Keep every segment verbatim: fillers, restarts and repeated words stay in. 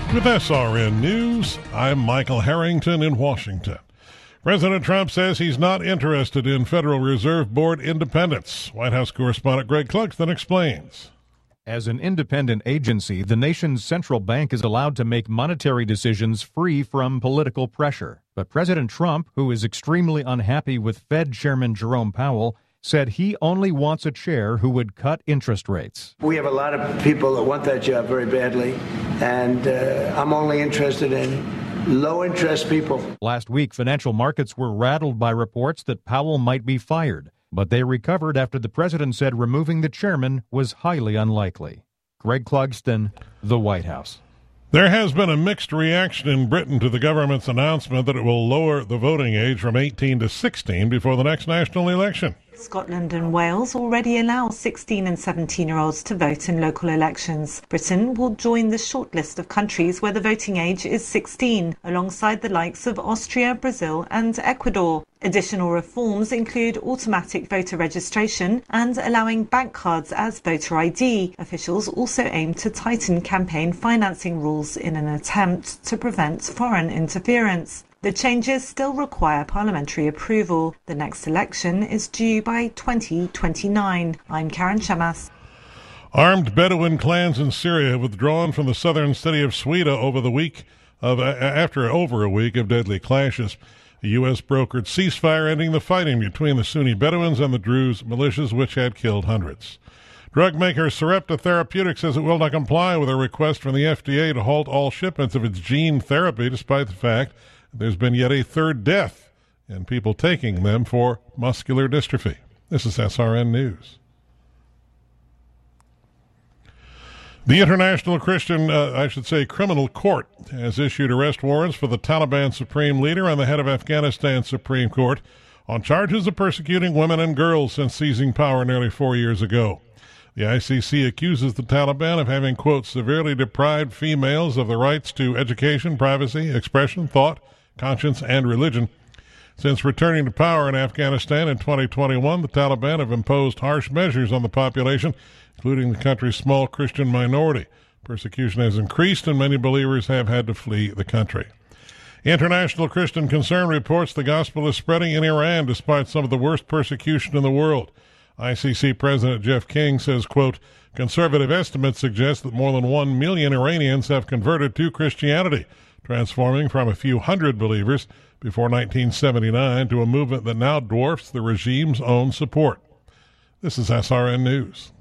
With S R N News, I'm Michael Harrington in Washington. President Trump says he's not interested in Federal Reserve Board independence. White House correspondent Greg Clugston explains. As an independent agency, the nation's central bank is allowed to make monetary decisions free from political pressure. But President Trump, who is extremely unhappy with Fed Chairman Jerome Powell, said he only wants a chair who would cut interest rates. We have a lot of people that want that job very badly, and uh, I'm only interested in low-interest people. Last week, financial markets were rattled by reports that Powell might be fired, but they recovered after the president said removing the chairman was highly unlikely. Greg Clugston, the White House. There has been a mixed reaction in Britain to the government's announcement that it will lower the voting age from eighteen to sixteen before the next national election. Scotland and Wales already allow sixteen and seventeen-year-olds to vote in local elections. Britain will join the short list of countries where the voting age is sixteen, alongside the likes of Austria, Brazil and Ecuador. Additional reforms include automatic voter registration and allowing bank cards as voter I D. Officials also aim to tighten campaign financing rules in an attempt to prevent foreign interference. The changes still require parliamentary approval. The next election is due by twenty twenty-nine. I'm Karen Shamas. Armed Bedouin clans in Syria have withdrawn from the southern city of Sweda over the week of uh, after over a week of deadly clashes. The U S brokered ceasefire ending the fighting between the Sunni Bedouins and the Druze militias, which had killed hundreds. Drug maker Sarepta Therapeutics says it will not comply with a request from the F D A to halt all shipments of its gene therapy, despite the fact there's been yet a third death in people taking them for muscular dystrophy. This is S R N News. The International Christian, uh, I should say, Criminal Court has issued arrest warrants for the Taliban Supreme Leader and the head of Afghanistan's Supreme Court on charges of persecuting women and girls since seizing power nearly four years ago. The I C C accuses the Taliban of having, quote, severely deprived females of the rights to education, privacy, expression, thought, conscience, and religion. Since returning to power in Afghanistan in twenty twenty-one, the Taliban have imposed harsh measures on the population, including the country's small Christian minority. Persecution has increased, and many believers have had to flee the country. International Christian Concern reports the gospel is spreading in Iran despite some of the worst persecution in the world. I C C President Jeff King says, quote, conservative estimates suggest that more than one million Iranians have converted to Christianity, transforming from a few hundred believers before nineteen seventy-nine to a movement that now dwarfs the regime's own support. This is S R N News.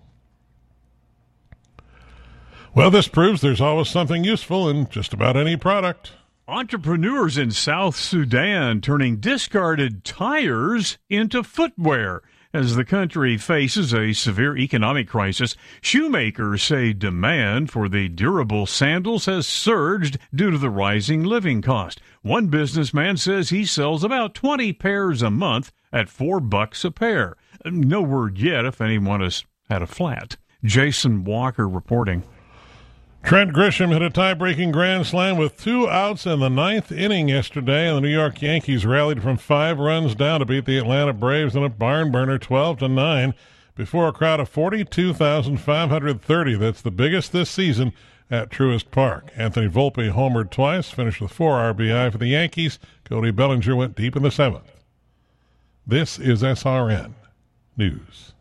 Well, this proves there's always something useful in just about any product. Entrepreneurs in South Sudan turning discarded tires into footwear. As the country faces a severe economic crisis, shoemakers say demand for the durable sandals has surged due to the rising living cost. One businessman says he sells about twenty pairs a month at four bucks a pair. No word yet if anyone has had a flat. Jason Walker reporting. Trent Grisham hit a tie-breaking grand slam with two outs in the ninth inning yesterday, and the New York Yankees rallied from five runs down to beat the Atlanta Braves in a barn burner twelve to nine before a crowd of forty-two thousand five hundred thirty. That's the biggest this season at Truist Park. Anthony Volpe homered twice, finished with four R B I for the Yankees. Cody Bellinger went deep in the seventh. This is S R N News.